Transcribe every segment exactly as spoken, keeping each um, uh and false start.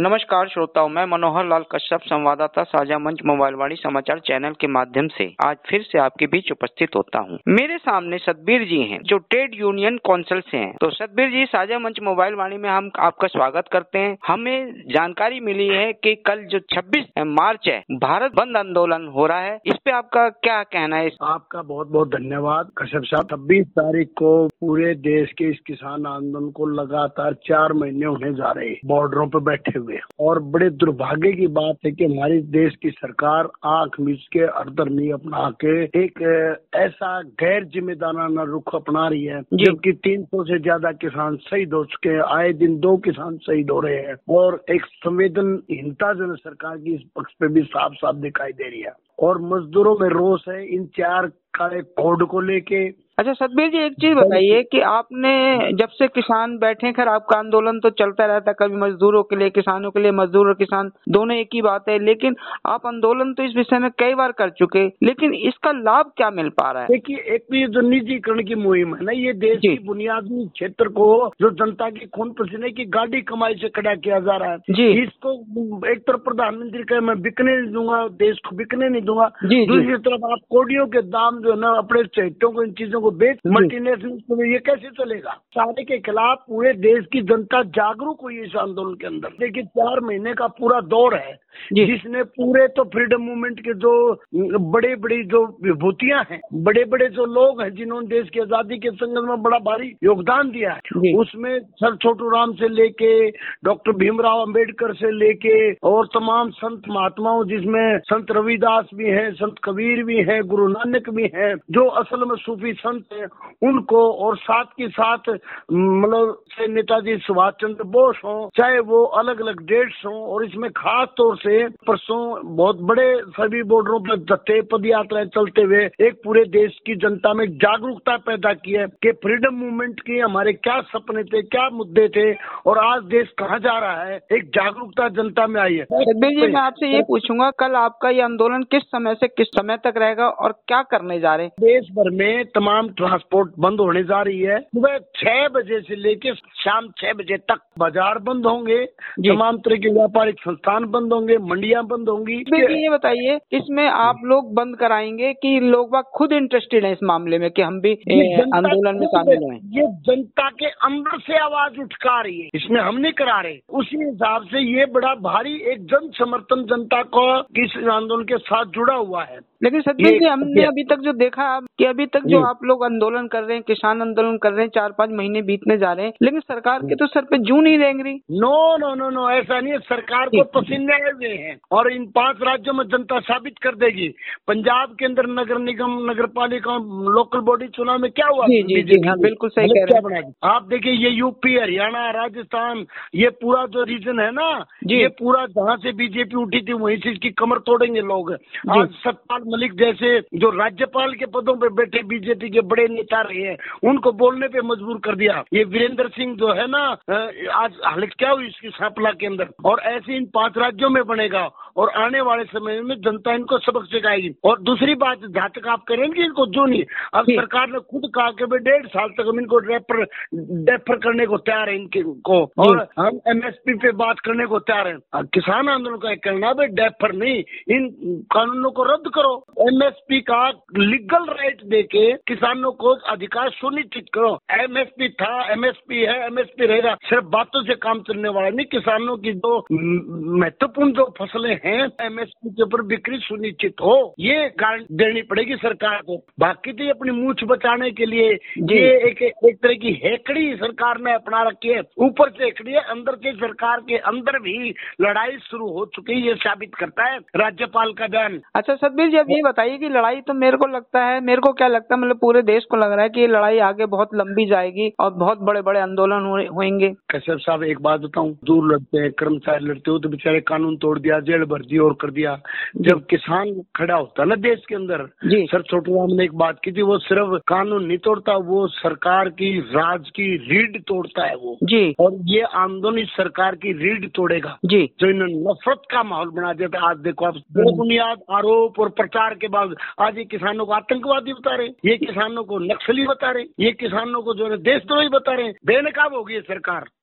नमस्कार श्रोताओं, मैं मनोहर लाल कश्यप, संवाददाता साझा मंच मोबाइल वाणी समाचार चैनल के माध्यम से आज फिर से आपके बीच उपस्थित होता हूं। मेरे सामने सतबीर जी हैं जो ट्रेड यूनियन काउंसिल से हैं। तो सतबीर जी, साझा मंच मोबाइल वाणी में हम आपका स्वागत करते हैं। हमें जानकारी मिली है कि कल जो छब्बीस मार्च है, भारत बंद आंदोलन हो रहा है, इस पे आपका क्या कहना है? आपका बहुत बहुत धन्यवाद कश्यप साहब। छब्बीस तारीख को पूरे देश के इस किसान आंदोलन को लगातार चार महीने होने जा रहे हैं, बॉर्डरों पर बैठे हुए। और बड़े दुर्भाग्य की बात है कि हमारी देश की सरकार आंख मीच के अर्थधर्मी अपना के एक ऐसा गैर जिम्मेदाराना रुख अपना रही है, जबकि तीन सौ से ज्यादा किसान शहीद हो चुके हैं। आए दिन दो किसान शहीद हो रहे हैं और एक संवेदनहीनता जो सरकार की इस पक्ष पे भी साफ साफ दिखाई दे रही है। और मजदूरों में रोष है इन चार काले कोड को लेके। अच्छा सतबीर जी, एक चीज बताइए कि आपने जब से किसान बैठे, खैर आपका आंदोलन तो चलता रहता, कभी मजदूरों के लिए, किसानों के लिए, मजदूर और किसान दोनों एक ही बात है, लेकिन आप आंदोलन तो इस विषय में कई बार कर चुके, लेकिन इसका लाभ क्या मिल पा रहा है? देखिए, एक तो ये जो निजीकरण की मुहिम है ना, ये देश की बुनियादी क्षेत्र को जो जनता की खून पसीने की गाड़ी कमाई से खड़ा किया जा रहा है, इसको एक तरफ प्रधानमंत्री कहे मैं बिकने नहीं दूंगा, देश को बिकने नहीं दूंगा, दूसरी तरफ आप कोडियों के दाम जो है ना अपने चहेतों को, इन चीजों को बेच मल्टीनेशनल, ये कैसे चलेगा? सारे के खिलाफ पूरे देश की जनता जागरूक हुई इस आंदोलन के अंदर। देखिए, चार महीने का पूरा दौर है जिसने पूरे तो फ्रीडम मूवमेंट के जो बड़े बड़ी जो विभूतियां हैं, बड़े बड़े जो लोग हैं जिन्होंने देश की आजादी के संघर्ष में बड़ा भारी योगदान दिया है, उसमें सर छोटू राम से लेके डॉक्टर भीमराव अंबेडकर से लेके और तमाम संत महात्माओं, जिसमें संत रविदास भी हैं, संत कबीर भी हैं, गुरु नानक भी हैं, जो असल में सूफी संत हैं, उनको, और साथ के साथ मतलब से नेताजी सुभाष चंद्र बोस हों, चाहे वो अलग अलग डेट्स हों, और इसमें खास तौर से परसों बहुत बड़े सभी बॉर्डरों पर जत्थे पद यात्राएं चलते हुए एक पूरे देश की जनता में जागरूकता पैदा की है कि फ्रीडम मूवमेंट के हमारे क्या सपने थे, क्या मुद्दे थे, और आज देश कहाँ जा रहा है, एक जागरूकता जनता में आई है। सतबीर जी, मैं आपसे ये पूछूंगा, कल आपका ये आंदोलन किस समय से किस समय तक रहेगा और क्या करने जा रहे हैं? देश भर में तमाम ट्रांसपोर्ट बंद होने जा रही है। सुबह छह बजे से लेकर शाम छह बजे तक बाजार बंद होंगे, तमाम तरह के व्यापारिक संस्थान बंद होंगे, मंडियां बंद होंगी। ये बताइए, इसमें आप लोग बंद कराएंगे कि लोग बाग खुद इंटरेस्टेड है इस मामले में कि हम भी आंदोलन में शामिल हुए? ये जनता के अंदर से आवाज उठा रही है, इसमें हम नहीं करा रहे। उसी हिसाब से ये बड़ा भारी एक जन समर्थन जनता को इस आंदोलन के साथ जुड़ा हुआ है। लेकिन सतबीर जी, हमने अभी तक जो देखा कि अभी तक जो आप लोग आंदोलन कर रहे हैं, किसान आंदोलन कर रहे हैं, चार पाँच महीने बीतने जा रहे हैं, लेकिन सरकार के तो सर पे जूं नहीं रेंग रही। नो नो नो नो ऐसा नहीं है, सरकार को पसीने आए हुए हैं और इन पांच राज्यों में जनता साबित कर देगी। पंजाब के अंदर नगर निगम, नगर पालिका, लोकल बॉडी चुनाव में क्या हुआ? जी जी जी हाँ, बिल्कुल सही कह रहे हैं आप। देखिए, ये यूपी, हरियाणा, राजस्थान, ये पूरा जो रीजन है ना, ये पूरा जहाँ से बीजेपी उठी थी वहीं से इसकी कमर तोड़ेंगे लोग। आज सतपाल मलिक जैसे जो राज्यपाल के पदों पे बैठे बीजेपी के बड़े नेता रहे हैं, उनको बोलने पे मजबूर कर दिया। ये वीरेंद्र सिंह जो है ना, आज हालत क्या हुई इसकी सांपला के अंदर। और ऐसे इन पांच राज्यों में बनेगा और आने वाले समय में जनता इनको सबक सिखाएगी। और दूसरी बात, जहाँ तक आप करेंगे इनको जो नहीं, अब सरकार ने खुद कहा कि भाई डेढ़ साल तक हम इनको डेफर डेफर करने को तैयार है इनके को, और हम एमएसपी पे बात करने को तैयार है। किसान आंदोलन का कहना भाई डेफर नहीं, इन कानूनों को रद्द करो, एमएसपी का लीगल राइट देके किसानों को अधिकार सुनिश्चित करो। एमएसपी था, एमएसपी है, एमएसपी रहेगा, सिर्फ बातों से काम चलने वाला नहीं। किसानों की जो महत्वपूर्ण जो फसलें हैं, एमएसपी के ऊपर बिक्री सुनिश्चित हो, ये गारंटी देनी पड़ेगी सरकार को। बाकी तो अपनी मूछ बचाने के लिए ये एक एक तरह की हेकड़ी सरकार ने अपना रखी है, ऊपर से हेकड़ी है, अंदर के सरकार के अंदर भी लड़ाई शुरू हो चुकी है, ये साबित करता है राज्यपाल का बयान। अच्छा सतबीर जी, अब ये बताइए कि लड़ाई तो मेरे को लगता है, मेरे को क्या लगता है, मतलब पूरे देश को लग रहा है कि ये लड़ाई आगे बहुत लंबी जाएगी और बहुत बड़े बड़े आंदोलन होंगे। कश्यप साहब, एक बात बताऊं, दूर लड़ते हैं, कर्मचारी लड़ते हो तो बेचारे कानून तोड़ दिया, जेल भर दी और कर दिया। जब किसान खड़ा होता है ना देश के अंदर, सर छोटू राम ने एक बात की थी, वो सिर्फ कानून नहीं तोड़ता, वो सरकार की राज की रीढ़ तोड़ता है वो जी। और ये आंदोलन इस सरकार की रीढ़ तोड़ेगा जी, जो इन्होंने नफरत का माहौल बना दिया था। आज देखो आप, बेबुनियाद आरोप और प्रचार के बाद आज ये किसानों को आतंकवादी बता रहे, ये किसानों को नक्सली बता रहे, ये किसानों को जो है देशद्रोही बता रहे। बेनकाब होगी ये सरकार।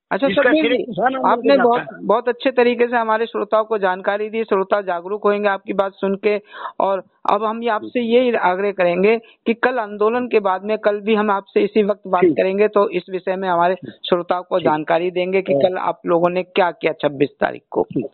अच्छा सतबीर जी, आपने बहुत बहुत अच्छे तरीके से हमारे श्रोताओं को जानकारी दी। श्रोता जागरूक होंगे आपकी बात सुन के। और अब हम ये आपसे ये आग्रह करेंगे कि कल आंदोलन के बाद में कल भी हम आपसे इसी वक्त बात करेंगे, तो इस विषय में हमारे श्रोताओं को जानकारी देंगे कि कल आप लोगों ने क्या किया छब्बीस तारीख को।